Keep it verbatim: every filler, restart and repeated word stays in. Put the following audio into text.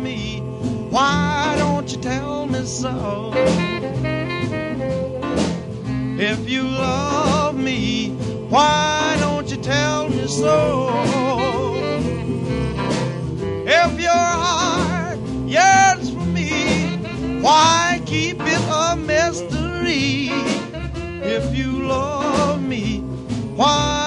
me, why don't you tell me so? If you love me, why don't you tell me so? If your heart yearns for me, why keep it a mystery? If you love me, why